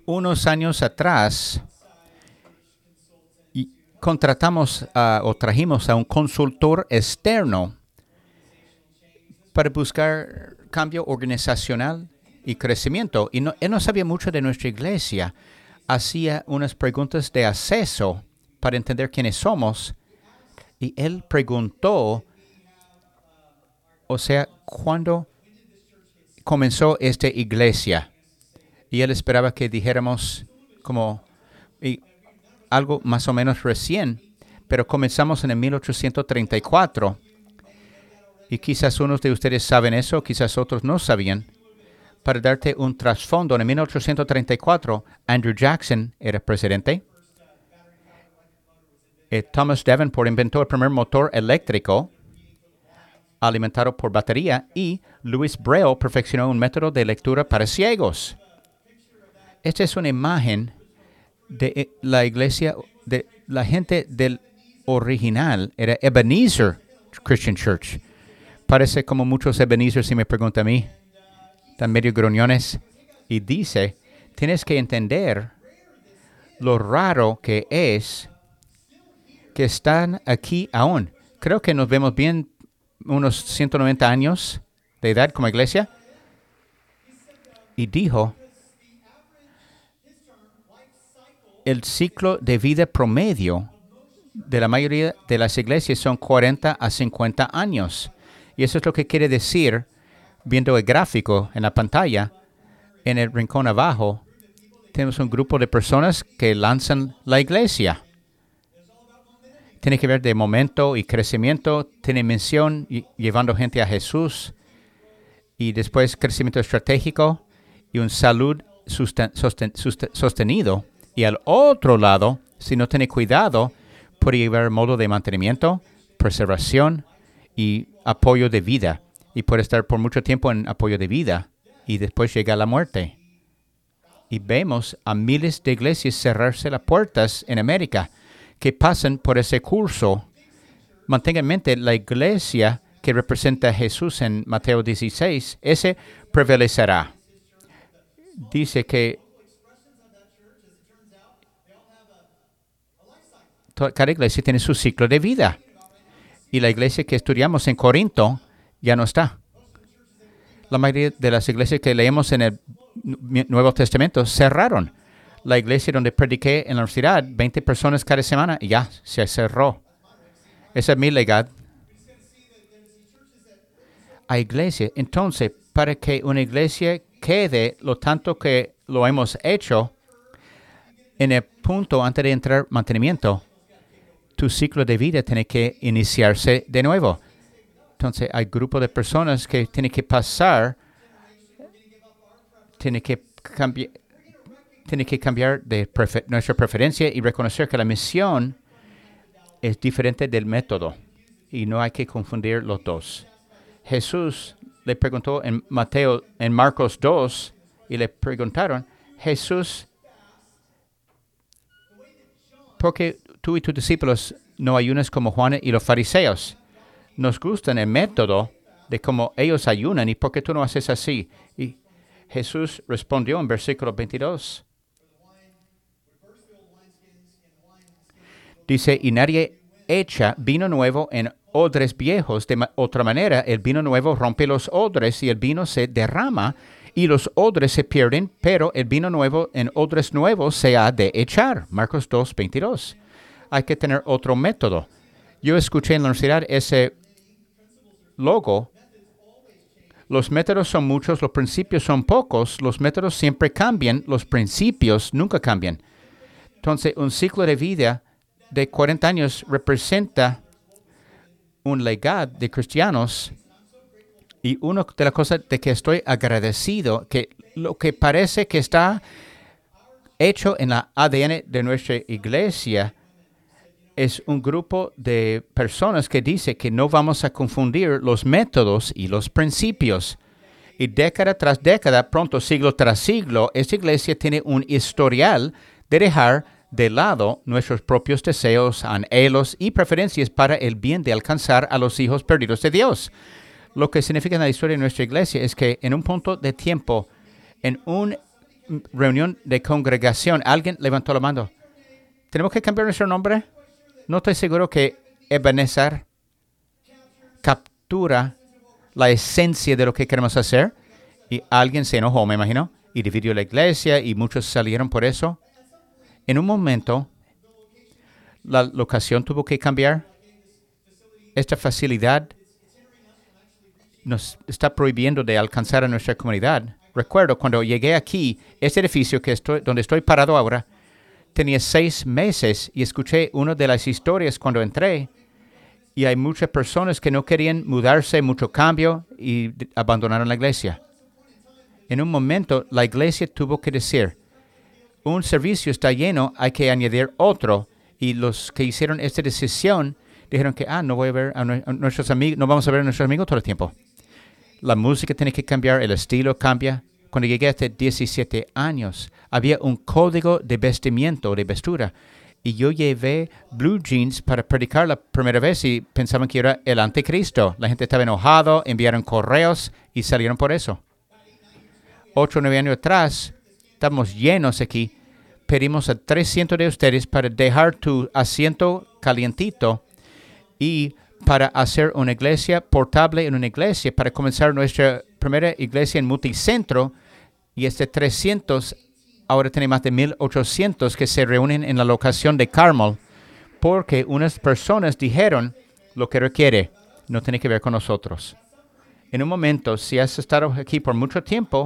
Unos años atrás contratamos o trajimos a un consultor externo para buscar cambio organizacional y crecimiento. Y él no sabía mucho de nuestra iglesia. Hacía unas preguntas de acceso para entender quiénes somos. Y él preguntó, o sea, ¿cuándo comenzó esta iglesia? Y él esperaba que dijéramos como algo más o menos recién, pero comenzamos en el 1834. Y quizás unos de ustedes saben eso, quizás otros no sabían. Para darte un trasfondo, en 1834, Andrew Jackson era presidente. Thomas Davenport inventó el primer motor eléctrico alimentado por batería y Louis Braille perfeccionó un método de lectura para ciegos. Esta es una imagen de la iglesia, de la gente del original. Era Ebenezer Christian Church. Parece como muchos Ebenezer, si me pregunta a mí. Están medio gruñones. Y dice, tienes que entender lo raro que es que están aquí aún. Creo que nos vemos bien unos 190 años de edad como iglesia. Y dijo, el ciclo de vida promedio de la mayoría de las iglesias son 40 a 50 años. Y eso es lo que quiere decir, viendo el gráfico en la pantalla, en el rincón abajo, tenemos un grupo de personas que lanzan la iglesia. Tiene que ver de momento y crecimiento, tiene mención llevando gente a Jesús, y después crecimiento estratégico y un salud sostenido. Y al otro lado, si no tiene cuidado, puede llevar modo de mantenimiento, preservación y apoyo de vida. Y puede estar por mucho tiempo en apoyo de vida. Y después llega la muerte. Y vemos a miles de iglesias cerrarse las puertas en América que pasan por ese curso. Mantenga en mente la iglesia que representa a Jesús en Mateo 16. Ese prevalecerá. Dice que cada iglesia tiene su ciclo de vida. Y la iglesia que estudiamos en Corinto ya no está. La mayoría de las iglesias que leemos en el Nuevo Testamento cerraron. La iglesia donde prediqué en la universidad, 20 personas cada semana, y ya se cerró. Esa es mi legado. A iglesia. Entonces, para que una iglesia quede lo tanto que lo hemos hecho, en el punto antes de entrar mantenimiento, tu ciclo de vida tiene que iniciarse de nuevo. Entonces, hay grupos de personas que tienen que pasar, tienen que cambiar de nuestra preferencia y reconocer que la misión es diferente del método y no hay que confundir los dos. Jesús le preguntó en Marcos 2, y le preguntaron, Jesús, ¿por qué tú y tus discípulos no ayunas como Juan y los fariseos? Nos gusta el método de cómo ellos ayunan y por qué tú no haces así. Y Jesús respondió en versículo 22. Dice, y nadie echa vino nuevo en odres viejos. De otra manera, el vino nuevo rompe los odres y el vino se derrama y los odres se pierden, pero el vino nuevo en odres nuevos se ha de echar. Marcos 2, 22. Hay que tener otro método. Yo escuché en la universidad ese logo. Los métodos son muchos, los principios son pocos, los métodos siempre cambian, los principios nunca cambian. Entonces, un ciclo de vida de 40 años representa un legado de cristianos, y una de las cosas de que estoy agradecido, que lo que parece que está hecho en la ADN de nuestra iglesia es un grupo de personas que dice que no vamos a confundir los métodos y los principios. Y década tras década, pronto siglo tras siglo, esta iglesia tiene un historial de dejar de lado nuestros propios deseos, anhelos y preferencias para el bien de alcanzar a los hijos perdidos de Dios. Lo que significa en la historia de nuestra iglesia es que en un punto de tiempo, en un reunión de congregación, alguien levantó la mano. ¿Tenemos que cambiar nuestro nombre? No estoy seguro que Ebenezer captura la esencia de lo que queremos hacer. Y alguien se enojó, me imagino, y dividió la iglesia y muchos salieron por eso. En un momento, la locación tuvo que cambiar. Esta facilidad nos está prohibiendo de alcanzar a nuestra comunidad. Recuerdo cuando llegué aquí, este edificio donde estoy parado ahora, tenía 6 meses y escuché una de las historias cuando entré. Y hay muchas personas que no querían mudarse, mucho cambio y abandonaron la iglesia. En un momento, la iglesia tuvo que decir, un servicio está lleno, hay que añadir otro. Y los que hicieron esta decisión dijeron que, no voy a ver a nuestros amigos, no vamos a ver a nuestros amigos todo el tiempo. La música tiene que cambiar, el estilo cambia. Cuando llegué hasta 17 años, había un código de vestimiento, de vestura. Y yo llevé blue jeans para predicar la primera vez y pensaban que era el anticristo. La gente estaba enojada, enviaron correos y salieron por eso. 8 o 9 años atrás, estamos llenos aquí. Pedimos a 300 de ustedes para dejar tu asiento calientito y para hacer una iglesia portable en una iglesia, para comenzar nuestra primera iglesia en multicentro. Y 300, ahora tiene más de 1,800 que se reúnen en la locación de Carmel, porque unas personas dijeron lo que requiere, no tiene que ver con nosotros. En un momento, si has estado aquí por mucho tiempo,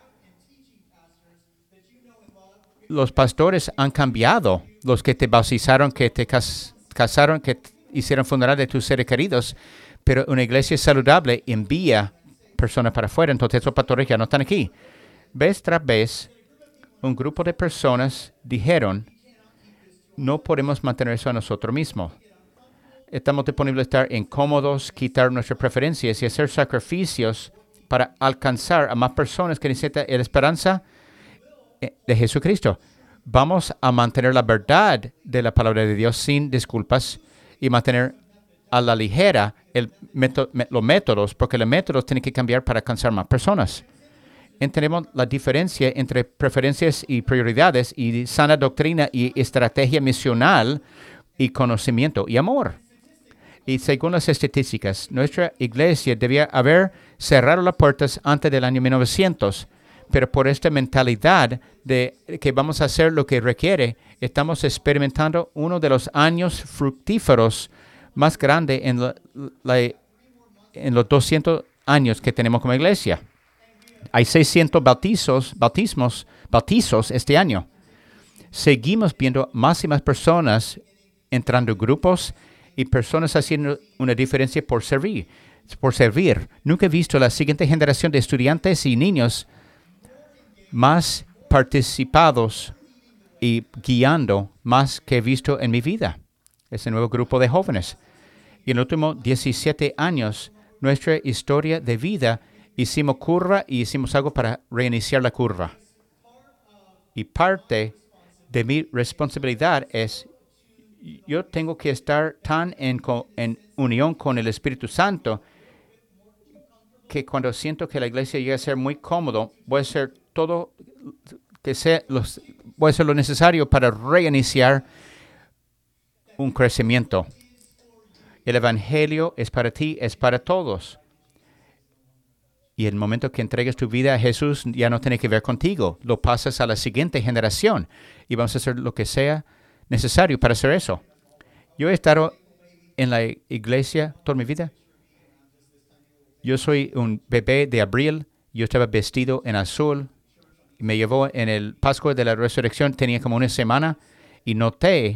los pastores han cambiado, los que te bautizaron, que te casaron, que hicieron funeral de tus seres queridos, pero una iglesia saludable envía personas para afuera, entonces esos pastores ya no están aquí. Vez tras vez, un grupo de personas dijeron, no podemos mantener eso a nosotros mismos. Estamos disponibles a estar incómodos, quitar nuestras preferencias y hacer sacrificios para alcanzar a más personas que necesitan la esperanza de Jesucristo. Vamos a mantener la verdad de la palabra de Dios sin disculpas y mantener a la ligera los métodos, porque los métodos tienen que cambiar para alcanzar más personas. Entendemos la diferencia entre preferencias y prioridades y sana doctrina y estrategia misional y conocimiento y amor. Y según las estadísticas, nuestra iglesia debía haber cerrado las puertas antes del año 1900, pero por esta mentalidad de que vamos a hacer lo que requiere, estamos experimentando uno de los años fructíferos más grandes en los 200 años que tenemos como iglesia. Hay 600 bautizos este año. Seguimos viendo más y más personas entrando en grupos y personas haciendo una diferencia por servir. Nunca he visto la siguiente generación de estudiantes y niños más participados y guiando más que he visto en mi vida. Ese nuevo grupo de jóvenes. Y en los últimos 17 años, nuestra historia de vida hicimos curva y hicimos algo para reiniciar la curva. Y parte de mi responsabilidad es, yo tengo que estar tan en unión con el Espíritu Santo que cuando siento que la iglesia llega a ser muy cómodo, voy a hacer todo voy a hacer lo necesario para reiniciar un crecimiento. El Evangelio es para ti, es para todos. Y el momento que entregues tu vida a Jesús ya no tiene que ver contigo. Lo pasas a la siguiente generación y vamos a hacer lo que sea necesario para hacer eso. Yo he estado en la iglesia toda mi vida. Yo soy un bebé de abril. Yo estaba vestido en azul. Me llevó en el Pascua de la Resurrección. Tenía como una semana y noté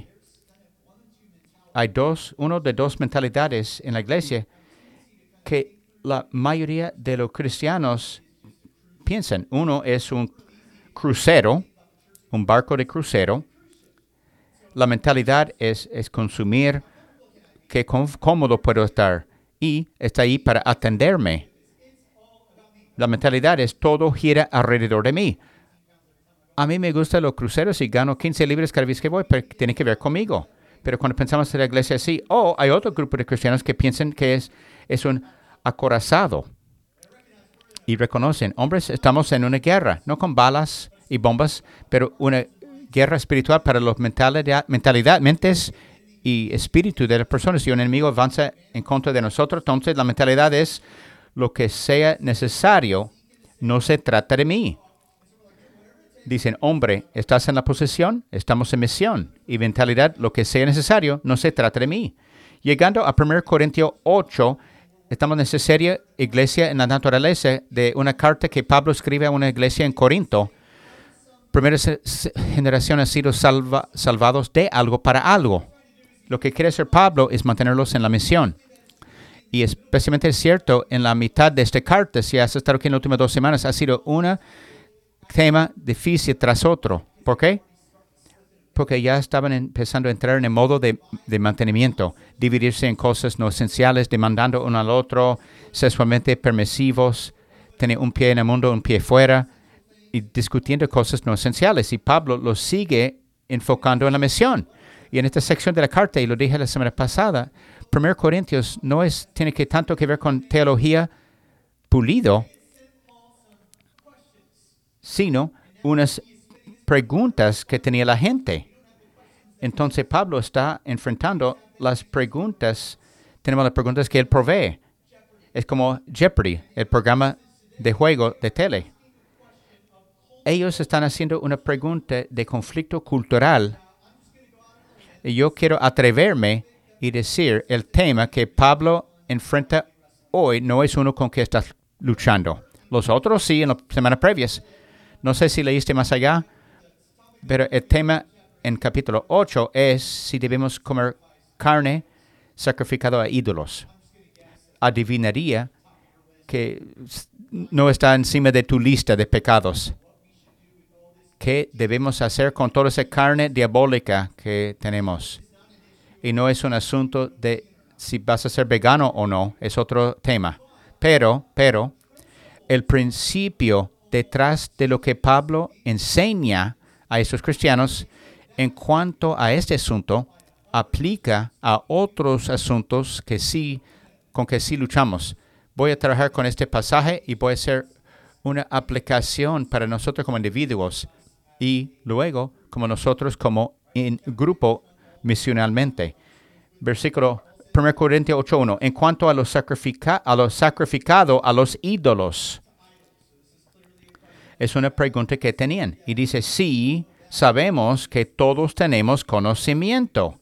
uno de dos mentalidades en la iglesia que la mayoría de los cristianos piensan. Uno es un crucero, un barco de crucero. La mentalidad es consumir, qué cómodo puedo estar, y está ahí para atenderme. La mentalidad es todo gira alrededor de mí. A mí me gustan los cruceros y gano 15 libras cada vez que voy, pero tiene que ver conmigo. Pero cuando pensamos en la iglesia así, hay otro grupo de cristianos que piensan que es un acorazado y reconocen, hombres, estamos en una guerra, no con balas y bombas, pero una guerra espiritual para las mentes y espíritu de las personas. Si un enemigo avanza en contra de nosotros, entonces la mentalidad es lo que sea necesario, no se trata de mí. Dicen, hombre, ¿estás en la posesión? Estamos en misión. Y mentalidad, lo que sea necesario, no se trata de mí. Llegando a 1 Corintios 8, estamos en necesaria iglesia en la naturaleza de una carta que Pablo escribe a una iglesia en Corinto. Primera generación ha sido salvados de algo para algo. Lo que quiere hacer Pablo es mantenerlos en la misión. Y especialmente es cierto en la mitad de esta carta, si has estado aquí en las últimas 2 semanas, ha sido un tema difícil tras otro. ¿Por qué? Porque ya estaban empezando a entrar en el modo de mantenimiento, dividirse en cosas no esenciales, demandando uno al otro, sexualmente permisivos, tener un pie en el mundo, un pie fuera, y discutiendo cosas no esenciales. Y Pablo los sigue enfocando en la misión. Y en esta sección de la carta, y lo dije la semana pasada, 1 Corintios tiene que tanto que ver con teología pulido, sino unas preguntas que tenía la gente. Entonces Pablo está enfrentando las preguntas. Tenemos las preguntas que él provee. Es como Jeopardy, el programa de juego de tele. Ellos están haciendo una pregunta de conflicto cultural. Y yo quiero atreverme y decir el tema que Pablo enfrenta hoy no es uno con que estás luchando. Los otros sí, en las semanas previas. No sé si leíste más allá, pero el tema en capítulo 8 es si debemos comer carne sacrificada a ídolos. Adivinaría que no está encima de tu lista de pecados. ¿Qué debemos hacer con toda esa carne diabólica que tenemos? Y no es un asunto de si vas a ser vegano o no, es otro tema. Pero, el principio detrás de lo que Pablo enseña a esos cristianos en cuanto a este asunto aplica a otros asuntos con que sí luchamos. Voy a trabajar con este pasaje y voy a hacer una aplicación para nosotros como individuos y luego como nosotros como en grupo misionalmente. Versículo 1 Corintios 8:1. En cuanto a lo sacrificado a los ídolos. Es una pregunta que tenían. Y dice, sí, sabemos que todos tenemos conocimiento.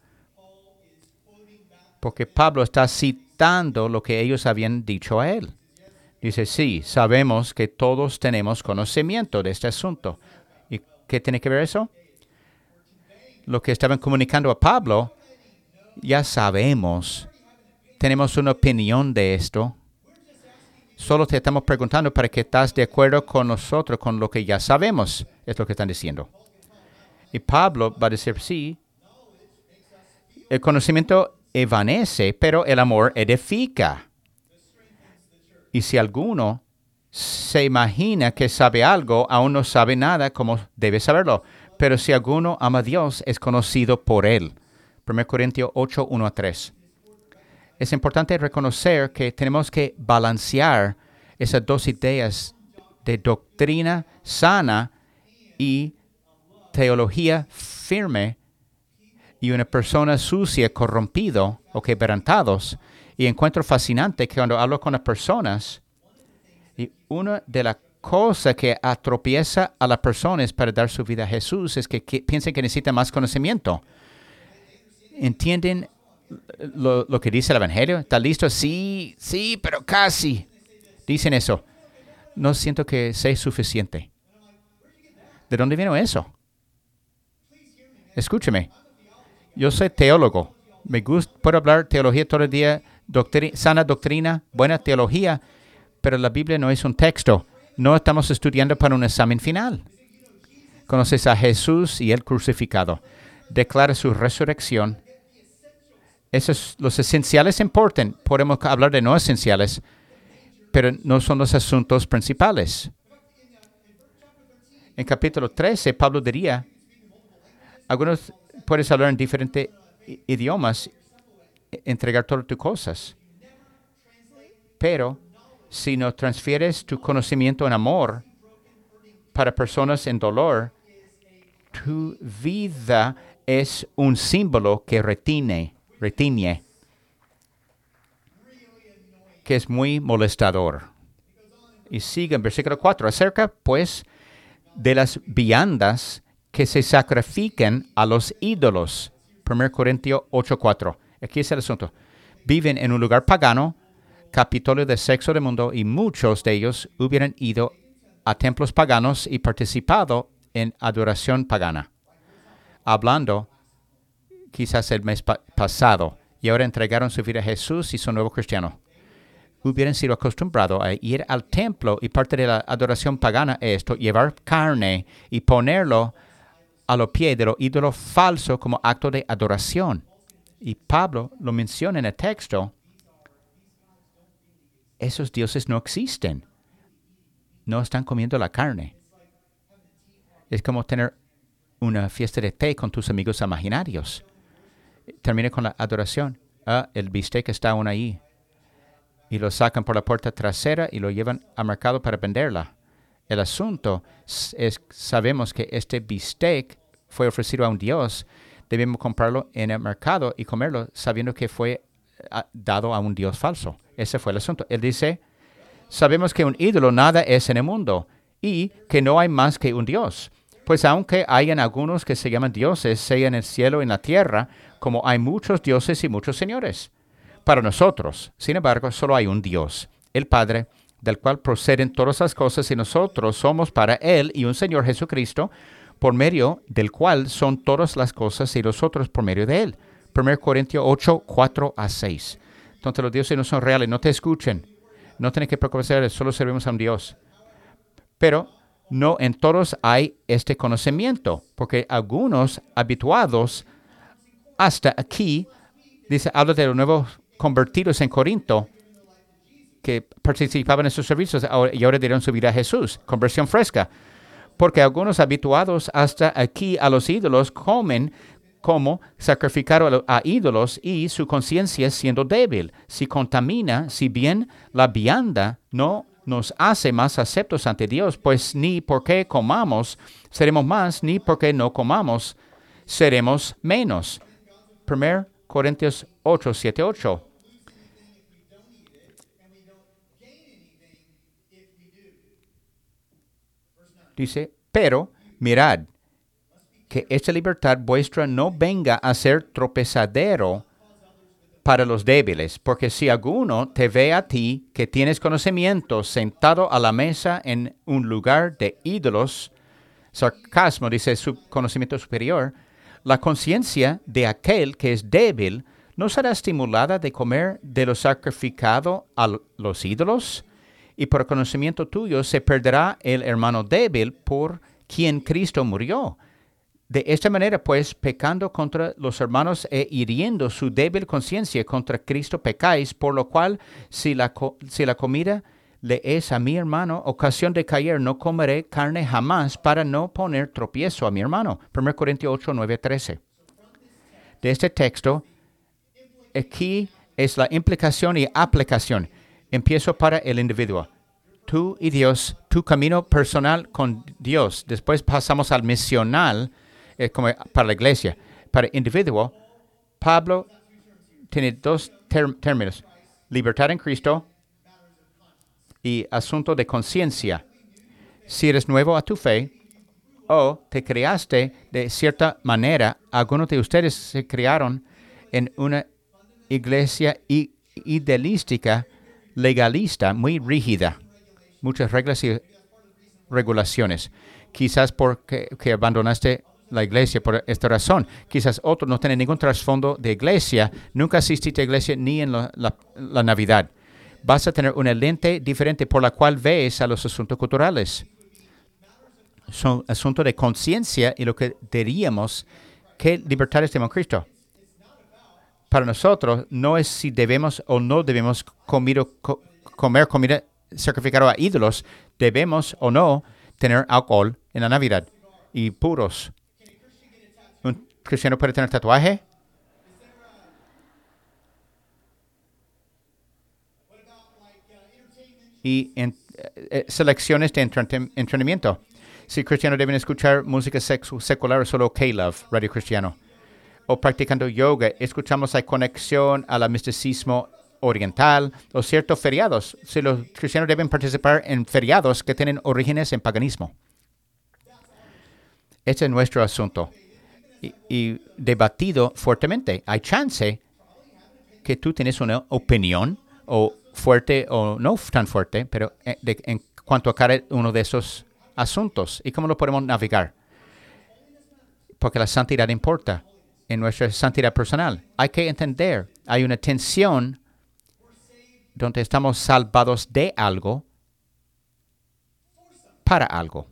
Porque Pablo está citando lo que ellos habían dicho a él. Dice, sí, sabemos que todos tenemos conocimiento de este asunto. ¿Y qué tiene que ver eso? Lo que estaban comunicando a Pablo, ya sabemos. Tenemos una opinión de esto. Solo te estamos preguntando para que estás de acuerdo con nosotros, con lo que ya sabemos. Es lo que están diciendo. Y Pablo va a decir, sí, el conocimiento evanece, pero el amor edifica. Y si alguno se imagina que sabe algo, aún no sabe nada como debe saberlo. Pero si alguno ama a Dios, es conocido por Él. 1 Corintios 8, 1-3. Es importante reconocer que tenemos que balancear esas dos ideas de doctrina sana y teología firme y una persona sucia, corrompido o quebrantados. Y encuentro fascinante que cuando hablo con las personas, y una de las cosas que atropieza a las personas para dar su vida a Jesús es que piensan que necesitan más conocimiento. ¿Entienden lo que dice el Evangelio? ¿Está listo? Sí, pero casi. Dicen eso. No siento que sea suficiente. ¿De dónde vino eso? Escúcheme. Yo soy teólogo. Puedo hablar teología todo el día, sana doctrina, buena teología, pero la Biblia no es un texto. No estamos estudiando para un examen final. Conoces a Jesús y el crucificado. Declara su resurrección. Los esenciales importan. Podemos hablar de no esenciales, pero no son los asuntos principales. En capítulo 13, Pablo diría, algunos puedes hablar en diferentes idiomas, entregar todas tus cosas, pero si no transfieres tu conocimiento en amor, para personas en dolor, tu vida es un símbolo que retiene, que es muy molestador. Y sigue en versículo 4. Acerca, pues, de las viandas que se sacrifican a los ídolos. 1 Corintios 8:4. Aquí es el asunto. Viven en un lugar pagano, Capitolio de sexo del mundo, y muchos de ellos hubieran ido a templos paganos y participado en adoración pagana. Hablando quizás el mes pasado, y ahora entregaron su vida a Jesús y son nuevos cristianos. Hubieran sido acostumbrados a ir al templo, y parte de la adoración pagana es esto, llevar carne y ponerlo a los pies de los ídolos falsos como acto de adoración. Y Pablo lo menciona en el texto. Esos dioses no existen. No están comiendo la carne. Es como tener una fiesta de té con tus amigos imaginarios. Termina con la adoración. El bistec está aún ahí. Y lo sacan por la puerta trasera y lo llevan al mercado para venderla. El asunto es, sabemos que este bistec fue ofrecido a un dios. Debemos comprarlo en el mercado y comerlo sabiendo que fue dado a un dios falso. Ese fue el asunto. Él dice, sabemos que un ídolo nada es en el mundo y que no hay más que un Dios. Pues aunque hayan algunos que se llaman dioses, sea en el cielo o en la tierra, como hay muchos dioses y muchos señores. Para nosotros, sin embargo, solo hay un Dios, el Padre, del cual proceden todas las cosas, y nosotros somos para Él, y un Señor Jesucristo, por medio del cual son todas las cosas, y nosotros por medio de Él. 1 Corintios 8, 4-6. Entonces los dioses no son reales, no te escuchen. No tienes que preocuparse, solo servimos a un Dios. Pero no en todos hay este conocimiento, porque algunos habituados hasta aquí, dice, habla de los nuevos convertidos en Corinto, que participaban en sus servicios y ahora dieron su vida a Jesús. Conversión fresca. Porque algunos habituados hasta aquí a los ídolos comen como sacrificar a ídolos, y su conciencia siendo débil, si contamina, si bien la vianda no nos hace más aceptos ante Dios, pues ni porque comamos seremos más, ni porque no comamos seremos menos. 1 Corintios 8, 7, 8. Dice, pero mirad, que esta libertad vuestra no venga a ser tropezadero para los débiles, porque si alguno te ve a ti, que tienes conocimiento, sentado a la mesa en un lugar de ídolos, sarcasmo, dice su conocimiento superior, la conciencia de aquel que es débil no será estimulada de comer de lo sacrificado a los ídolos, y por conocimiento tuyo se perderá el hermano débil por quien Cristo murió. De esta manera, pues, pecando contra los hermanos e hiriendo su débil conciencia contra Cristo pecáis, por lo cual, si la comida le es a mi hermano ocasión de caer, no comeré carne jamás para no poner tropiezo a mi hermano. 1 Corintios 8, 9, 13. De este texto, aquí es la implicación y aplicación. Empiezo para el individuo. Tú y Dios, tu camino personal con Dios. Después pasamos al misional, como para la iglesia. Para el individuo, Pablo tiene dos términos. Libertad en Cristo y asunto de conciencia. Si eres nuevo a tu fe o te creaste de cierta manera, algunos de ustedes se criaron en una iglesia idealística, legalista, muy rígida. Muchas reglas y regulaciones. Quizás porque abandonaste la iglesia por esta razón. Quizás otros no tienen ningún trasfondo de iglesia. Nunca asististe a iglesia ni en la Navidad. Vas a tener una lente diferente por la cual ves a los asuntos culturales. Son asuntos de conciencia y lo que diríamos que libertades tenemos en Cristo. Para nosotros no es si debemos o no debemos comer comida sacrificada a ídolos. Debemos o no tener alcohol en la Navidad y puros. ¿Un cristiano puede tener tatuaje? Y selecciones de entretenimiento. Si cristianos deben escuchar música secular o solo K-Love, Radio Cristiano. O practicando yoga, escuchamos la conexión al misticismo oriental o ciertos feriados. Si los cristianos deben participar en feriados que tienen orígenes en paganismo. Este es nuestro asunto. Y debatido fuertemente. Hay chance que tú tienes una opinión o fuerte o no tan fuerte, pero en cuanto a cada uno de esos asuntos. ¿Y cómo lo podemos navegar? Porque la santidad importa en nuestra santidad personal. Hay que entender, hay una tensión donde estamos salvados de algo para algo.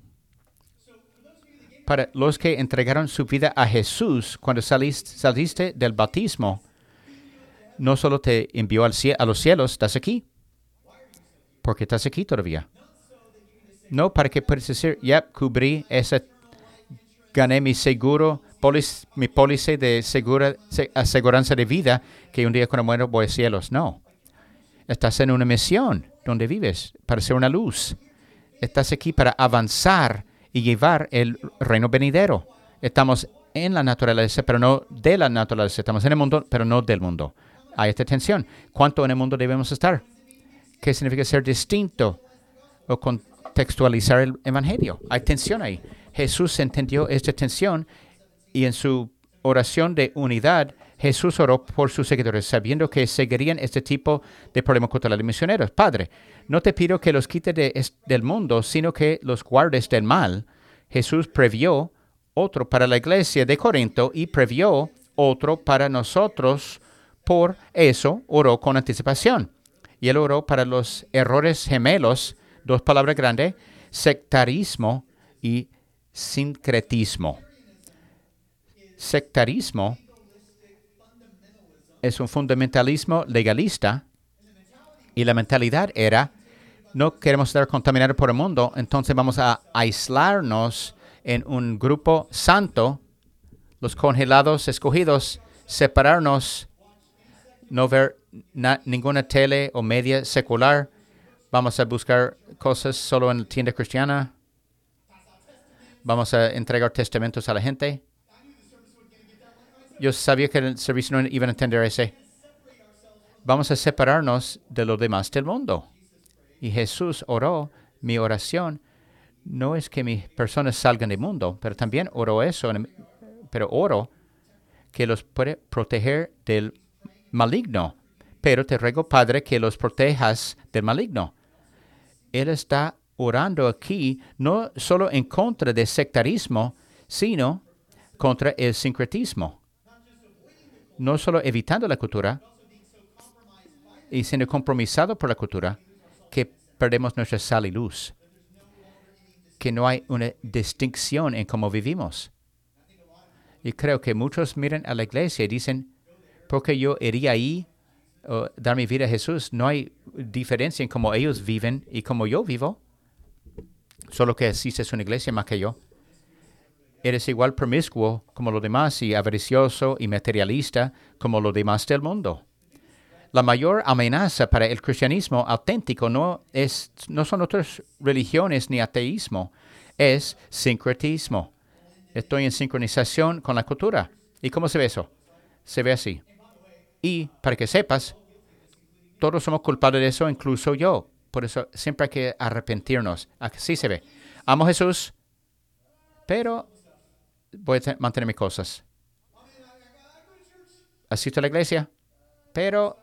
Para los que entregaron su vida a Jesús cuando saliste del bautismo, no solo te envió a los cielos, estás aquí. Porque estás aquí todavía. No para que puedas decir, ya cubrí gané mi seguro, mi póliza de aseguranza de vida, que un día cuando muero voy a cielos. No. Estás en una misión donde vives, para ser una luz. Estás aquí para avanzar y llevar el reino venidero. Estamos en la naturaleza, pero no de la naturaleza. Estamos en el mundo, pero no del mundo. Hay esta tensión. ¿Cuánto en el mundo debemos estar? ¿Qué significa ser distinto o contextualizar el evangelio? Hay tensión ahí. Jesús entendió esta tensión y en su oración de unidad, Jesús oró por sus seguidores, sabiendo que seguirían este tipo de problemas culturales misioneros. Padre, no te pido que los quites del mundo, sino que los guardes del mal. Jesús previó otro para la iglesia de Corinto y previó otro para nosotros. Por eso oró con anticipación. Y él oró para los errores gemelos, dos palabras grandes, sectarismo y sincretismo. Sectarismo es un fundamentalismo legalista y la mentalidad era, no queremos estar contaminados por el mundo, entonces vamos a aislarnos en un grupo santo, los congelados escogidos, separarnos, no ver ninguna tele o media secular, vamos a buscar cosas solo en la tienda cristiana, vamos a entregar testamentos a la gente. Yo sabía que el servicio no iban a entender ese. Vamos a separarnos de los demás del mundo. Y Jesús oró, mi oración no es que mis personas salgan del mundo, pero también oro eso, pero oro que los puede proteger del maligno. Pero te ruego, Padre, que los protejas del maligno. Él está orando aquí no solo en contra del sectarismo, sino contra el sincretismo. No solo evitando la cultura y siendo compromisado por la cultura, que perdemos nuestra sal y luz, que no hay una distinción en cómo vivimos. Y creo que muchos miran a la iglesia y dicen, porque yo iría ahí o dar mi vida a Jesús, no hay diferencia en cómo ellos viven y cómo yo vivo, solo que asistes a una iglesia más que yo. Eres igual promiscuo como los demás y avaricioso y materialista como los demás del mundo. La mayor amenaza para el cristianismo auténtico no son otras religiones ni ateísmo, es sincretismo. Estoy en sincronización con la cultura. ¿Y cómo se ve eso? Se ve así. Y para que sepas, todos somos culpables de eso, incluso yo. Por eso siempre hay que arrepentirnos. Así se ve. Amo a Jesús, pero voy a mantener mis cosas. Asisto a la iglesia, pero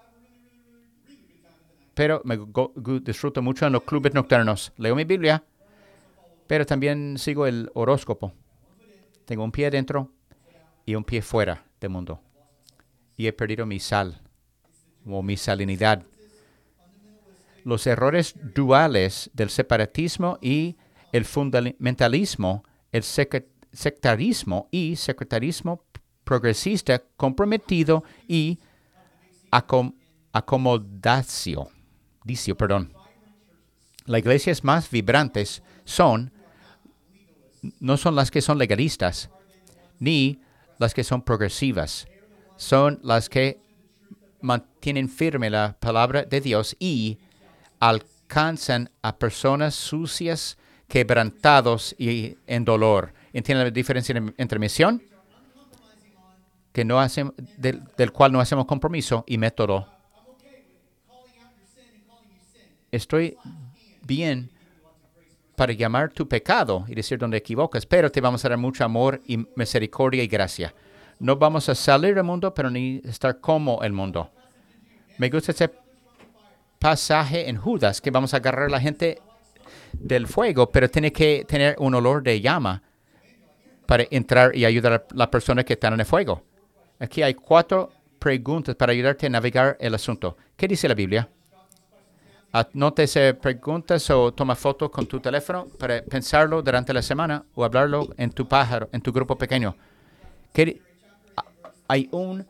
disfruto mucho en los clubes nocturnos. Leo mi Biblia, pero también sigo el horóscopo. Tengo un pie dentro y un pie fuera del mundo. Y he perdido mi sal o mi salinidad. Los errores duales del separatismo y el fundamentalismo, el sectarismo y sectarismo progresista comprometido y acomodacio. Las iglesias más vibrantes no son las que son legalistas, ni las que son progresivas. Son las que mantienen firme la palabra de Dios y alcanzan a personas sucias quebrantados y en dolor. ¿Entienden la diferencia entre misión, que no hacemos, del cual no hacemos compromiso, y método? Estoy bien para llamar tu pecado y decir dónde equivocas, pero te vamos a dar mucho amor y misericordia y gracia. No vamos a salir del mundo, pero ni estar como el mundo. Me gusta ese pasaje en Judas, que vamos a agarrar a la gente del fuego, pero tiene que tener un olor de llama para entrar y ayudar a las personas que están en el fuego. Aquí hay 4 preguntas para ayudarte a navegar el asunto. ¿Qué dice la Biblia? Anótese preguntas o toma fotos con tu teléfono para pensarlo durante la semana o hablarlo en tu grupo pequeño. Hay un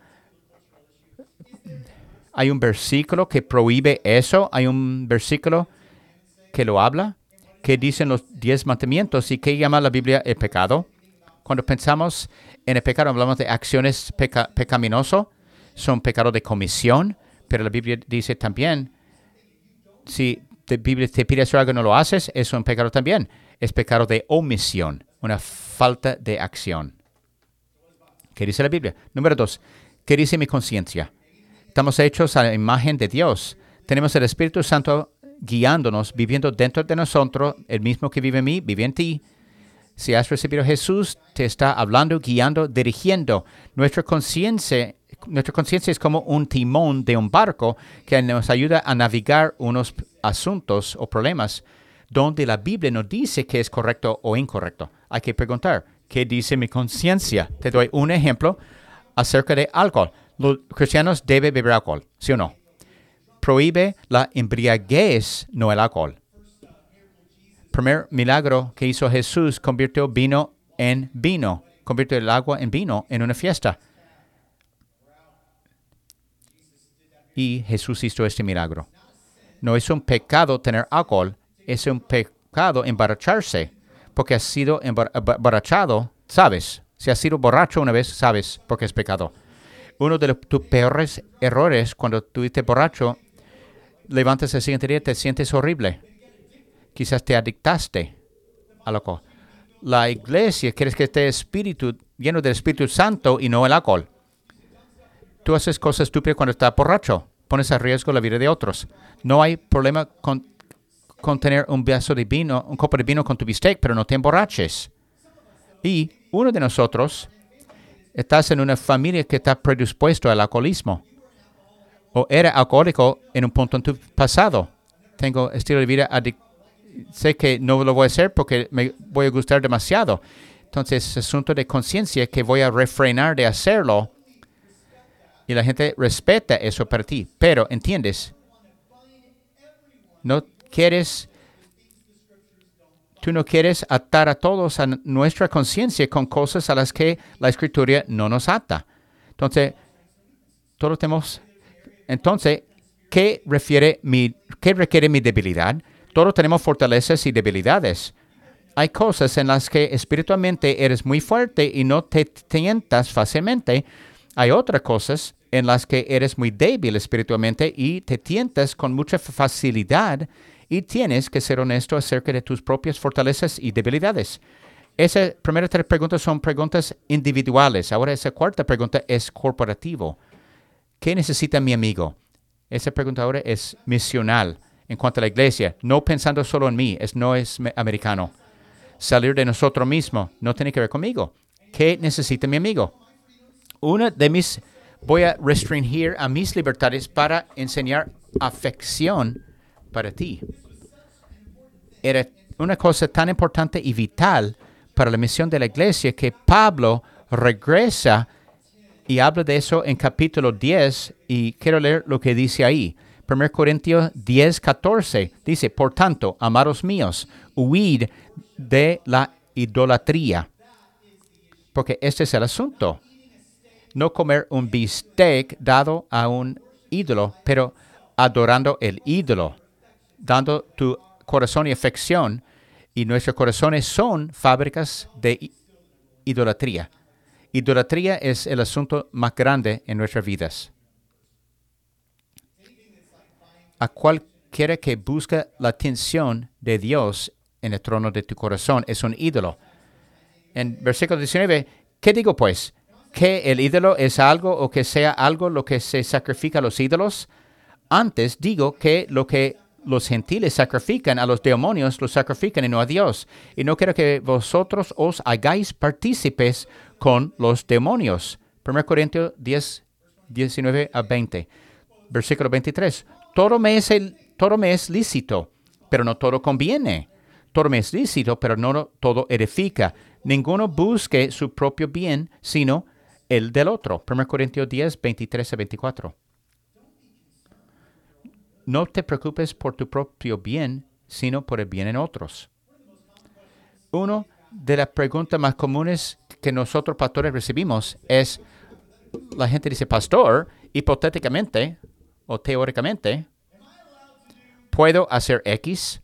versículo que prohíbe eso. Hay un versículo que lo habla, que dicen los 10 mandamientos y que llama la Biblia el pecado. Cuando pensamos en el pecado, hablamos de acciones pecaminosas. Son pecados de comisión, pero la Biblia dice también, si la Biblia te pide hacer algo y no lo haces, es un pecado también. Es pecado de omisión, una falta de acción. ¿Qué dice la Biblia? Número 2, ¿qué dice mi conciencia? Estamos hechos a la imagen de Dios. Tenemos el Espíritu Santo guiándonos, viviendo dentro de nosotros. El mismo que vive en mí, vive en ti. Si has recibido a Jesús, te está hablando, guiando, dirigiendo. Nuestra conciencia es como un timón de un barco que nos ayuda a navegar unos asuntos o problemas donde la Biblia nos dice que es correcto o incorrecto. Hay que preguntar, ¿qué dice mi conciencia? Te doy un ejemplo acerca de alcohol. Los cristianos deben beber alcohol, ¿sí o no? Prohíbe la embriaguez, no el alcohol. Primer milagro que hizo Jesús, convirtió vino en vino. Convirtió el agua en vino en una fiesta. Y Jesús hizo este milagro. No es un pecado tener alcohol, es un pecado emborracharse. Porque has sido emborrachado, sabes. Si has sido borracho una vez, sabes porque es pecado. Uno de tus peores errores cuando tú estás borracho, levantas el siguiente día, te sientes horrible. Quizás te adictaste al alcohol. La iglesia quiere que esté lleno del Espíritu Santo y no el alcohol. Tú haces cosas estúpidas cuando estás borracho. Pones a riesgo la vida de otros. No hay problema con tener un vaso de vino, un copo de vino con tu bistec, pero no te emborraches. Y uno de nosotros estás en una familia que está predispuesto al alcoholismo. O era alcohólico en un punto en tu pasado. Tengo estilo de vida adictivo. Sé que no lo voy a hacer porque me voy a gustar demasiado. Entonces, es asunto de conciencia que voy a refrenar de hacerlo. Y la gente respeta eso para ti. Pero, ¿entiendes? Tú no quieres atar a todos a nuestra conciencia con cosas a las que la Escritura no nos ata. Entonces, ¿qué requiere mi debilidad? Todos tenemos fortalezas y debilidades. Hay cosas en las que espiritualmente eres muy fuerte y no te tientas fácilmente. Hay otras cosas en las que eres muy débil espiritualmente y te tientas con mucha facilidad y tienes que ser honesto acerca de tus propias fortalezas y debilidades. Esas primeras 3 preguntas son preguntas individuales. Ahora esa cuarta pregunta es corporativo. ¿Qué necesita mi amigo? Esa pregunta ahora es misional. En cuanto a la iglesia, no pensando solo en mí, no es americano. Salir de nosotros mismos no tiene que ver conmigo. ¿Qué necesita mi amigo? Voy a restringir a mis libertades para enseñar afección para ti. Era una cosa tan importante y vital para la misión de la iglesia que Pablo regresa y habla de eso en capítulo 10 y quiero leer lo que dice ahí. 1 Corintios 10:14 dice, por tanto, amados míos, huid de la idolatría. Porque este es el asunto. No comer un bistec dado a un ídolo, pero adorando el ídolo, dando tu corazón y afección. Y nuestros corazones son fábricas de idolatría. Idolatría es el asunto más grande en nuestras vidas. A cualquiera que busca la atención de Dios en el trono de tu corazón es un ídolo. En versículo 19, ¿qué digo pues? ¿Que el ídolo es algo o que sea algo lo que se sacrifica a los ídolos? Antes digo que lo que los gentiles sacrifican a los demonios, los sacrifican y no a Dios. Y no quiero que vosotros os hagáis partícipes con los demonios. 1 Corintios 10, 19 a 20. Versículo 23. Todo me es lícito, pero no todo conviene. Todo me es lícito, pero no todo edifica. Ninguno busque su propio bien, sino el del otro. 1 Corintios 10, 23 a 24. No te preocupes por tu propio bien, sino por el bien en otros. Una de las preguntas más comunes que nosotros pastores recibimos es, la gente dice, pastor, hipotéticamente o teóricamente, ¿puedo hacer X?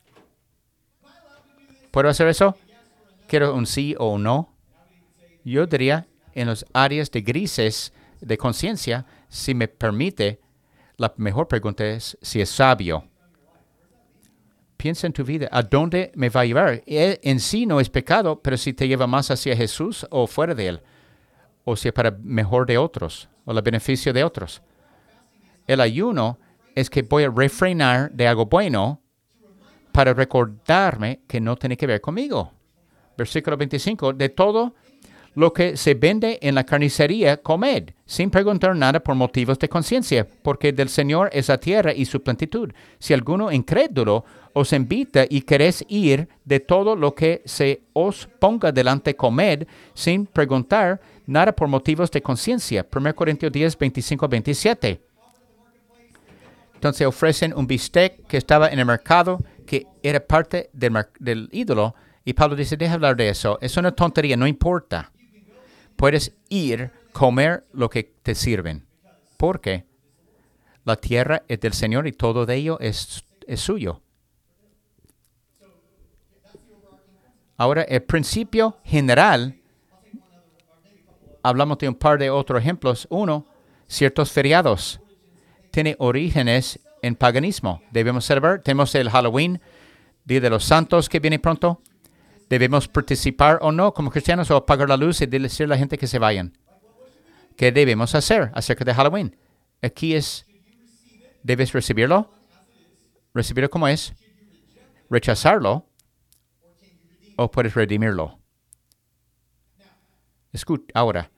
¿Puedo hacer eso? ¿Quiero un sí o un no? Yo diría, en las áreas de grises de conciencia, si me permite, la mejor pregunta es si es sabio. Piensa en tu vida, ¿a dónde me va a llevar? En sí no es pecado, pero si te lleva más hacia Jesús o fuera de Él, o si es para mejor de otros, o el beneficio de otros. El ayuno es que voy a refrenar de algo bueno para recordarme que no tiene que ver conmigo. Versículo 25, de todo lo que se vende en la carnicería, comed, sin preguntar nada por motivos de conciencia, porque del Señor es la tierra y su plenitud. Si alguno incrédulo os invita y queréis ir, de todo lo que se os ponga delante, comed, sin preguntar nada por motivos de conciencia. 1 Corintios 10, 25, 27. Entonces ofrecen un bistec que estaba en el mercado, que era parte del ídolo, y Pablo dice, deja hablar de eso, es una tontería, no importa. Puedes ir, comer lo que te sirven, porque la tierra es del Señor y todo de ello es suyo. Ahora, el principio general, hablamos de un par de otros ejemplos. Uno, ciertos feriados, tiene orígenes en paganismo. Debemos celebrar, tenemos el Halloween, Día de los Santos que viene pronto. ¿Debemos participar o no como cristianos o apagar la luz y decir a la gente que se vayan? ¿Qué debemos hacer acerca de Halloween? Aquí es, ¿debes recibirlo? ¿Recibirlo como es? ¿Rechazarlo? ¿O puedes redimirlo? Escucha, ahora,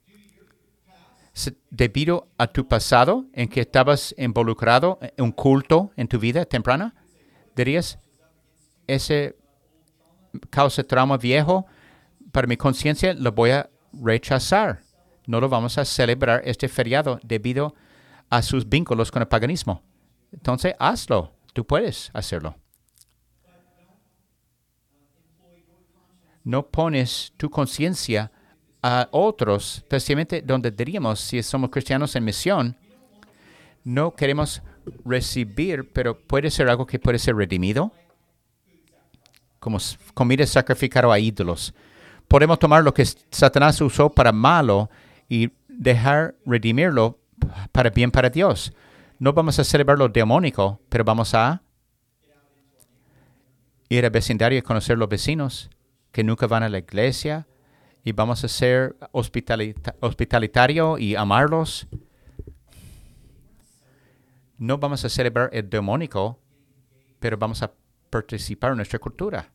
debido a tu pasado en que estabas involucrado en un culto en tu vida temprana, dirías, ese causa trauma viejo, para mi conciencia lo voy a rechazar. No lo vamos a celebrar este feriado debido a sus vínculos con el paganismo. Entonces, hazlo. Tú puedes hacerlo. No pones tu conciencia a otros, especialmente donde diríamos, si somos cristianos en misión, no queremos recibir, pero puede ser algo que puede ser redimido, como comida sacrificada a ídolos. Podemos tomar lo que Satanás usó para malo y dejar redimirlo para bien para Dios. No vamos a celebrar lo demónico, pero vamos a ir al vecindario y conocer los vecinos que nunca van a la iglesia y vamos a ser hospitalitario y amarlos. No vamos a celebrar el demónico, pero vamos a participar en nuestra cultura.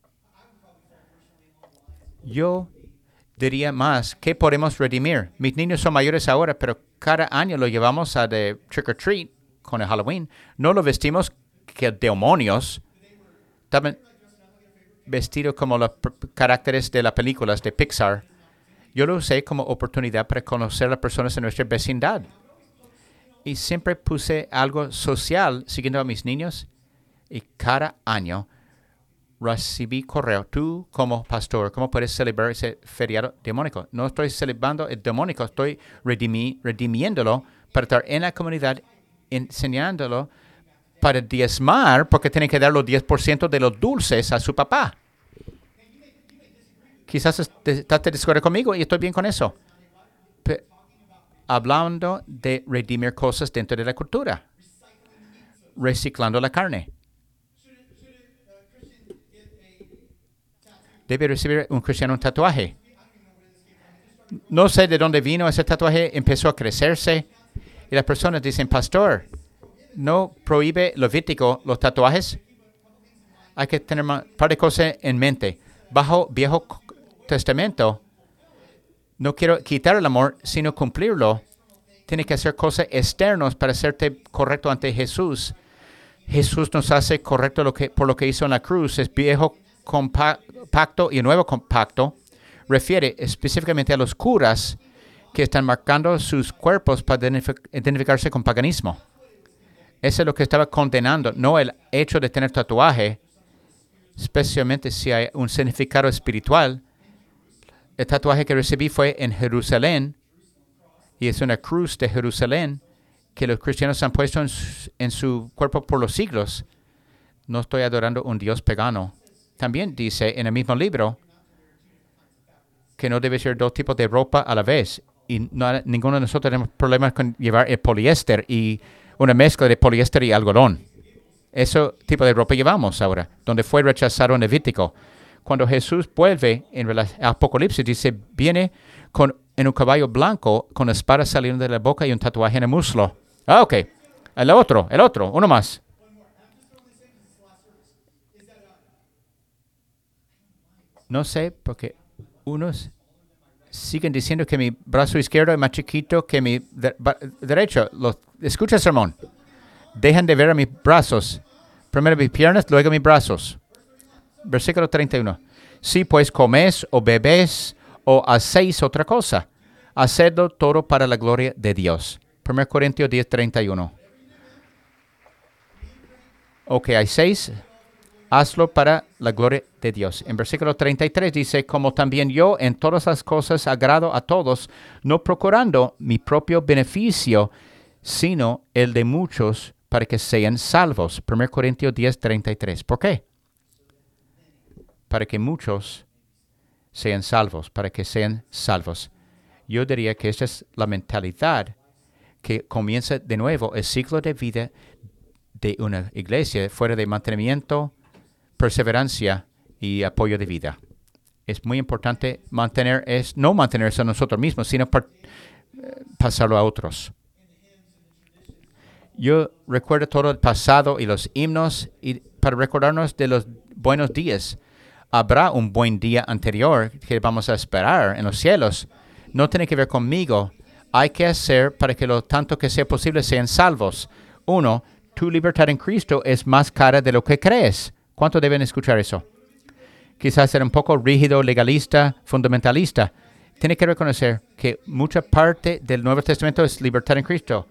Yo diría más, ¿qué podemos redimir? Mis niños son mayores ahora, pero cada año lo llevamos a de trick or treat con el Halloween. No lo vestimos que demonios. Estaban vestidos como los caracteres de las películas de Pixar. Yo lo usé como oportunidad para conocer a las personas en nuestra vecindad. Y siempre puse algo social siguiendo a mis niños. Y cada año recibí correo. Tú, como pastor, ¿cómo puedes celebrar ese feriado demónico? No estoy celebrando el demónico, estoy redimiéndolo para estar en la comunidad, enseñándolo para diezmar, porque tiene que dar los 10% de los dulces a su papá. Quizás estás de acuerdo conmigo y estoy bien con eso. Hablando de redimir cosas dentro de la cultura, reciclando la carne. debe recibir un cristiano un tatuaje. No sé de dónde vino ese tatuaje, empezó a crecerse. Y las personas dicen, pastor, ¿no prohíbe Levítico los tatuajes? Hay que tener un par de cosas en mente. Bajo Viejo Testamento, no quiero quitar el amor, sino cumplirlo. Tiene que hacer cosas externas para hacerte correcto ante Jesús. Jesús nos hace correcto por lo que hizo en la cruz. Es viejo pacto y el nuevo pacto. Refiere específicamente a los curas que están marcando sus cuerpos para identificarse con paganismo. Eso es lo que estaba condenando, no el hecho de tener tatuaje, especialmente si hay un significado espiritual. El tatuaje que recibí fue en Jerusalén, y es una cruz de Jerusalén que los cristianos han puesto en su cuerpo por los siglos. No estoy adorando un Dios pagano. También dice en el mismo libro que no debe ser dos tipos de ropa a la vez. Y ninguno de nosotros tenemos problemas con llevar el poliéster y una mezcla de poliéster y algodón. Ese tipo de ropa llevamos ahora, donde fue rechazado en Levítico. Cuando Jesús vuelve en el Apocalipsis, dice, viene en un caballo blanco con la espada saliendo de la boca y un tatuaje en el muslo. Ah, ok. El otro, uno más. No sé, porque unos siguen diciendo que mi brazo izquierdo es más chiquito que mi derecho. Escucha el sermón. Dejan de ver a mis brazos. Primero mis piernas, luego mis brazos. Versículo 31. Si pues coméis o bebéis o hacéis otra cosa, hacedlo todo para la gloria de Dios. 1 Corintios 10, 31. Ok, hacéis, hazlo para la gloria de Dios. En versículo 33 dice, como también yo en todas las cosas agrado a todos, no procurando mi propio beneficio, sino el de muchos para que sean salvos. 1 Corintios 10, 33. ¿Por qué? Para que muchos sean salvos, para que sean salvos. Yo diría que esta es la mentalidad que comienza de nuevo el ciclo de vida de una iglesia fuera de mantenimiento, perseverancia y apoyo de vida. Es muy importante no mantenerse a nosotros mismos, sino pasarlo a otros. Yo recuerdo todo el pasado y los himnos para recordarnos de los buenos días. Habrá un buen día anterior que vamos a esperar en los cielos. No tiene que ver conmigo. Hay que hacer para que lo tanto que sea posible sean salvos. 1. Tu libertad en Cristo es más cara de lo que crees. ¿Cuánto deben escuchar eso? Quizás ser un poco rígido, legalista, fundamentalista. Tiene que reconocer que mucha parte del Nuevo Testamento es libertad en Cristo.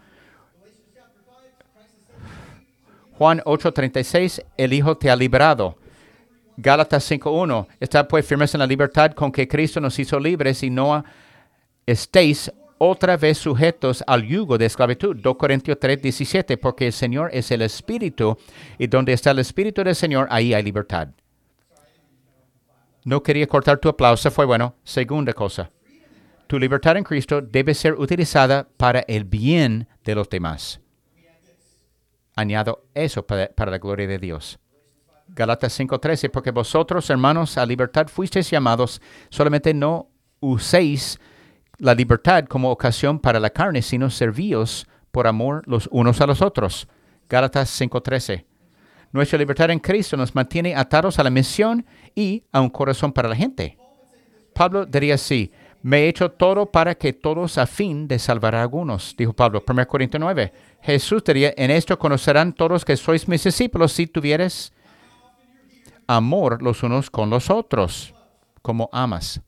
Juan 8:36, el Hijo te ha liberado. Gálatas 5:1, estad pues firmes en la libertad con que Cristo nos hizo libres y no estéis otra vez sujetos al yugo de esclavitud. 2 Corintios 3:17, porque el Señor es el Espíritu y donde está el Espíritu del Señor, ahí hay libertad. No quería cortar tu aplauso, fue bueno. Segunda cosa, tu libertad en Cristo debe ser utilizada para el bien de los demás. Añado eso para la gloria de Dios. Gálatas 5:13, porque vosotros, hermanos, a libertad fuisteis llamados, solamente no uséis la libertad como ocasión para la carne, sino servíos por amor los unos a los otros. Gálatas 5:13. Nuestra libertad en Cristo nos mantiene atados a la misión y a un corazón para la gente. Pablo diría así, me he hecho todo para que todos a fin de salvar a algunos, dijo Pablo, 1 Corintios 9. Jesús diría, en esto conocerán todos que sois mis discípulos si tuvieres amor los unos con los otros, como amas.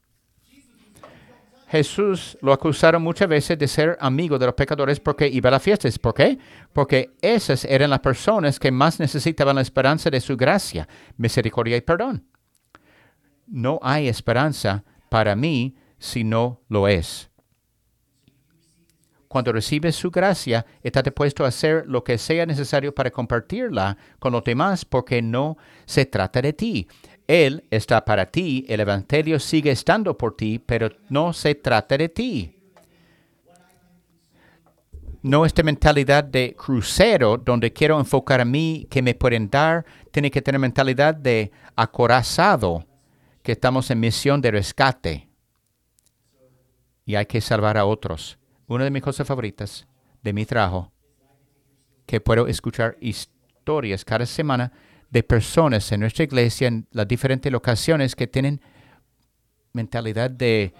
Jesús lo acusaron muchas veces de ser amigo de los pecadores porque iba a las fiestas. ¿Por qué? Porque esas eran las personas que más necesitaban la esperanza de su gracia, misericordia y perdón. No hay esperanza para mí si no lo es. Cuando recibes su gracia, estás dispuesto a hacer lo que sea necesario para compartirla con los demás porque no se trata de ti. Él está para ti, el Evangelio sigue estando por ti, pero no se trata de ti. No esta mentalidad de crucero donde quiero enfocar a mí, que me pueden dar. Tiene que tener mentalidad de acorazado, que estamos en misión de rescate y hay que salvar a otros. Una de mis cosas favoritas de mi trabajo, que puedo escuchar historias cada semana de personas en nuestra iglesia, en las diferentes locaciones que tienen mentalidad de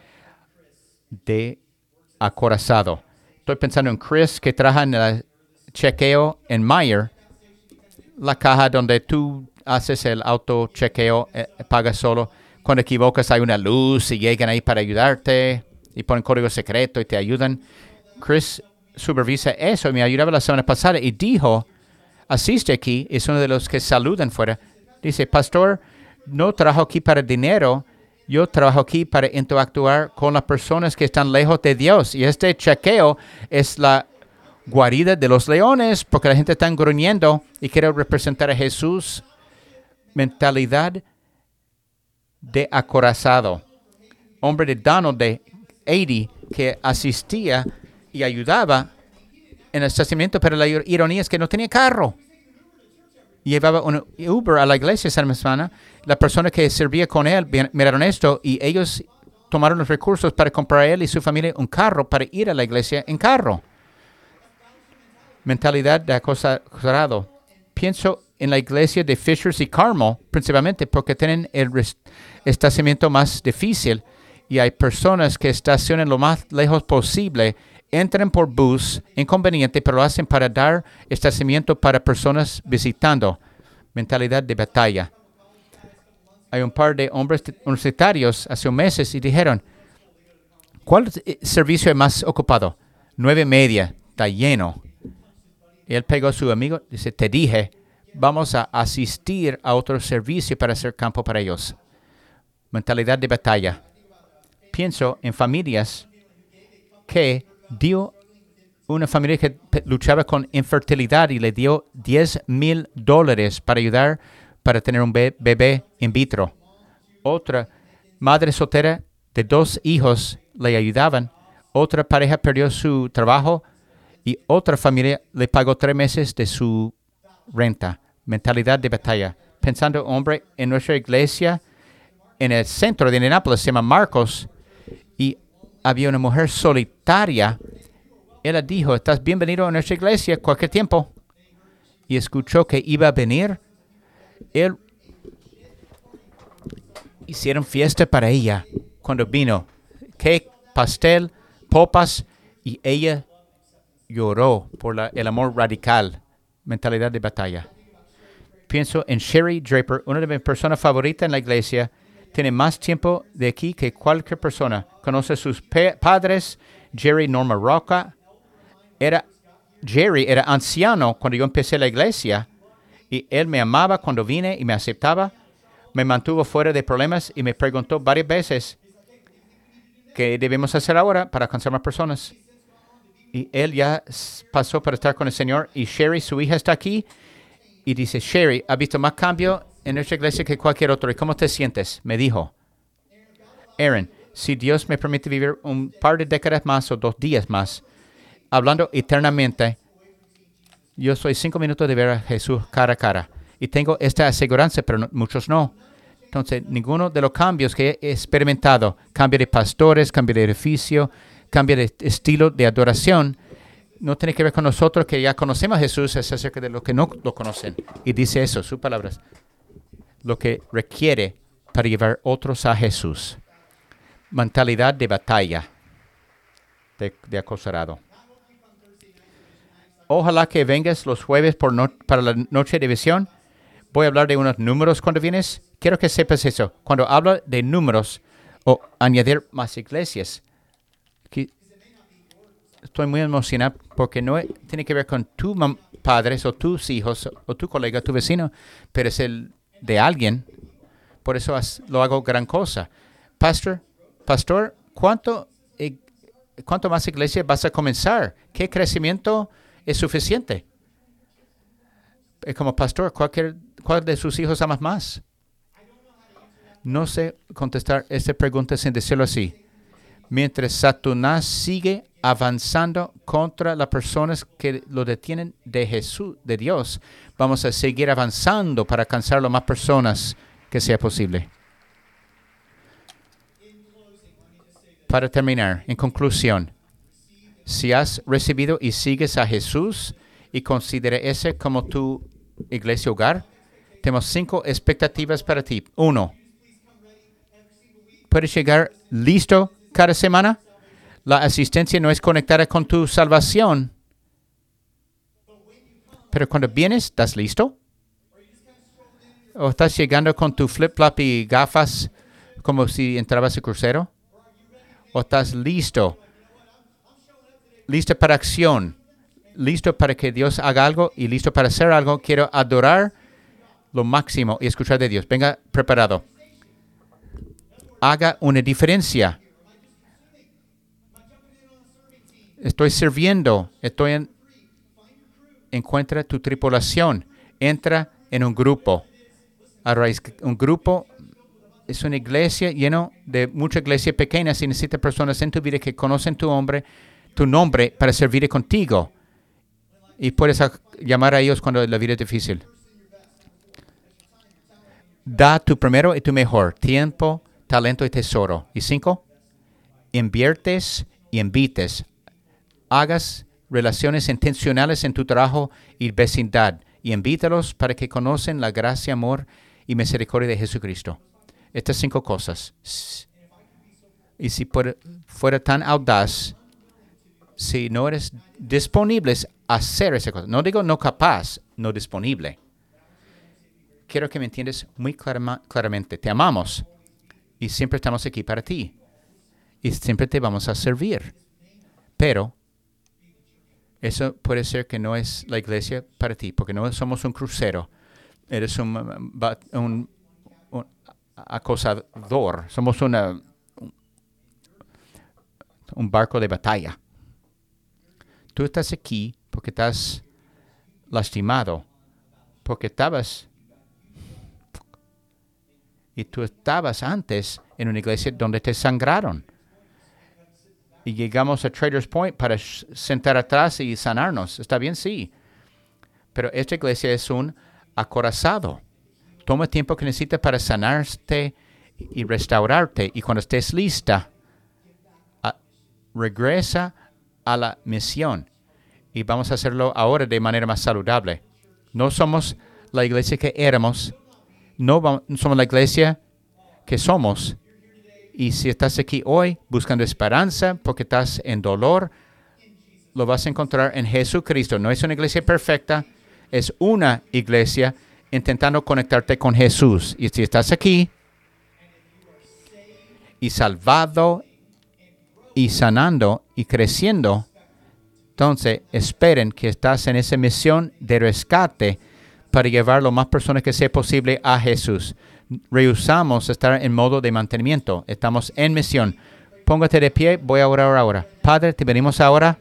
acorazado. Estoy pensando en Chris, que trabaja en el chequeo en Meijer, la caja donde tú haces el auto chequeo, pagas solo. Cuando equivocas hay una luz y llegan ahí para ayudarte y ponen código secreto y te ayudan. Chris supervisa eso y me ayudaba la semana pasada y dijo, asiste aquí, es uno de los que saludan fuera. Dice, pastor, no trabajo aquí para dinero, yo trabajo aquí para interactuar con las personas que están lejos de Dios. Y este chequeo es la guarida de los leones porque la gente está gruñendo y quiere representar a Jesús. Mentalidad de acorazado. Hombre de Donald de 80 que asistía y ayudaba en el estacionamiento, pero la ironía es que no tenía carro. Llevaba un Uber a la iglesia esa semana. La persona que servía con él miraron esto y ellos tomaron los recursos para comprar a él y su familia un carro para ir a la iglesia en carro. Mentalidad de acosado. Pienso en la iglesia de Fishers y Carmel, principalmente porque tienen el estacionamiento más difícil y hay personas que estacionan lo más lejos posible, entran por bus, inconveniente, pero lo hacen para dar estacionamiento para personas visitando. Mentalidad de batalla. Hay un par de hombres universitarios hace un mes y dijeron, ¿cuál servicio es más ocupado? 9:30, está lleno. Y él pegó a su amigo, dice, te dije, vamos a asistir a otro servicio para hacer campo para ellos. Mentalidad de batalla. Pienso en familias que dio una familia que luchaba con infertilidad y le dio $10,000 para ayudar para tener un bebé in vitro. Otra madre soltera de 2 hijos le ayudaban. Otra pareja perdió su trabajo y otra familia le pagó 3 meses de su renta. Mentalidad de batalla. Pensando, hombre, en nuestra iglesia, en el centro de Indianápolis, se llama Marcos, y había una mujer solitaria. Ella dijo, estás bienvenido a nuestra iglesia cualquier tiempo. Y escuchó que iba a venir. Él hicieron fiesta para ella cuando vino. Cake, pastel, popas, y ella lloró por el amor radical. Mentalidad de batalla. Pienso en Sherry Draper, una de mis personas favoritas en la iglesia. Tiene más tiempo de aquí que cualquier persona. Conoce a sus padres. Jerry Norma Roca. Jerry era anciano cuando yo empecé la iglesia. Y él me amaba cuando vine y me aceptaba. Me mantuvo fuera de problemas y me preguntó varias veces qué debemos hacer ahora para alcanzar más personas. Y él ya pasó para estar con el Señor. Y Sherry, su hija, está aquí. Y dice, Sherry, ¿ha visto más cambio en nuestra iglesia que cualquier otro? ¿Y cómo te sientes? Me dijo, Aaron, si Dios me permite vivir un par de décadas más o 2 días más, hablando eternamente, yo soy 5 minutos de ver a Jesús cara a cara. Y tengo esta aseguranza, pero muchos no. Entonces, ninguno de los cambios que he experimentado, cambio de pastores, cambio de edificio, cambio de estilo de adoración, no tiene que ver con nosotros que ya conocemos a Jesús, es acerca de los que no lo conocen. Y dice eso, sus palabras, lo que requiere para llevar otros a Jesús. Mentalidad de batalla, de acosado. Ojalá que vengas los jueves para la noche de visión. Voy a hablar de unos números cuando vienes. Quiero que sepas eso. Cuando hablo de números o añadir más iglesias, estoy muy emocionado porque no tiene que ver con tus padres o tus hijos o tu colega, tu vecino, pero es el de alguien. Por eso lo hago gran cosa. Pastor, ¿cuánto más iglesias vas a comenzar? ¿Qué crecimiento es suficiente? Como pastor, ¿cuál de sus hijos amas más? No sé contestar esta pregunta sin decirlo así. Mientras Satanás sigue avanzando contra las personas que lo detienen de Jesús, de Dios, vamos a seguir avanzando para alcanzar lo más personas que sea posible. Para terminar, en conclusión, si has recibido y sigues a Jesús y considera ese como tu iglesia hogar, tenemos 5 expectativas para ti. 1. ¿Puedes llegar listo cada semana? La asistencia no es conectada con tu salvación. Pero cuando vienes, ¿estás listo? ¿O estás llegando con tu flip-flop y gafas como si entrabas al crucero? ¿O estás listo? Listo para acción. Listo para que Dios haga algo y listo para hacer algo. Quiero adorar lo máximo y escuchar de Dios. Venga preparado. Haga una diferencia. Estoy sirviendo. Encuentra tu tripulación. Entra en un grupo. Un grupo es una iglesia llena de muchas iglesias pequeñas y necesita personas en tu vida que conocen tu nombre para servir contigo. Y puedes llamar a ellos cuando la vida es difícil. Da tu primero y tu mejor. Tiempo, talento y tesoro. Y 5. Inviertes y invites. Hagas relaciones intencionales en tu trabajo y vecindad. Y invítalos para que conozcan la gracia, amor y misericordia de Jesucristo. Estas 5 cosas. Y si fuera tan audaz, si no eres disponible a hacer esa cosa, no digo no capaz, no disponible. Quiero que me entiendas muy claramente. Te amamos y siempre estamos aquí para ti. Y siempre te vamos a servir. Pero eso puede ser que no es la iglesia para ti, porque no somos un crucero. Eres un acosador. Somos un barco de batalla. Tú estás aquí porque estás lastimado, porque tú estabas antes en una iglesia donde te sangraron. Y llegamos a Traders Point para sentar atrás y sanarnos. ¿Está bien? Sí. Pero esta iglesia es un acorazado. Toma el tiempo que necesitas para sanarte y restaurarte. Y cuando estés lista, regresa a la misión. Y vamos a hacerlo ahora de manera más saludable. No somos la iglesia que éramos. No somos la iglesia que somos. Y si estás aquí hoy buscando esperanza porque estás en dolor, lo vas a encontrar en Jesucristo. No es una iglesia perfecta, es una iglesia intentando conectarte con Jesús. Y si estás aquí y salvado y sanando y creciendo, entonces esperen que estás en esa misión de rescate para llevar lo más personas que sea posible a Jesús. Rehusamos estar en modo de mantenimiento. Estamos en misión. Póngate de pie. Voy a orar ahora. Padre, te venimos ahora.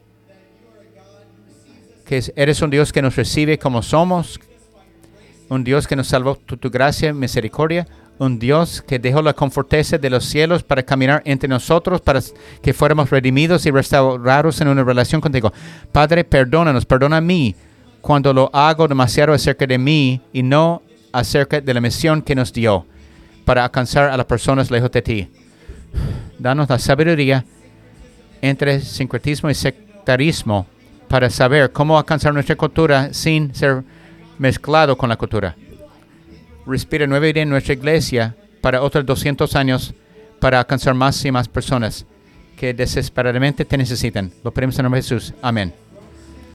Que eres un Dios que nos recibe como somos. Un Dios que nos salvó por tu gracia, misericordia. Un Dios que dejó la conforteza de los cielos para caminar entre nosotros, para que fuéramos redimidos y restaurados en una relación contigo. Padre, perdónanos, perdona a mí cuando lo hago demasiado acerca de mí y no acerca de la misión que nos dio para alcanzar a las personas lejos de ti. Danos la sabiduría entre sincretismo y sectarismo para saber cómo alcanzar nuestra cultura sin ser mezclado con la cultura. Respira nueva vida en nuestra iglesia para otros 200 años para alcanzar más y más personas que desesperadamente te necesitan. Lo pedimos en el nombre de Jesús. Amén.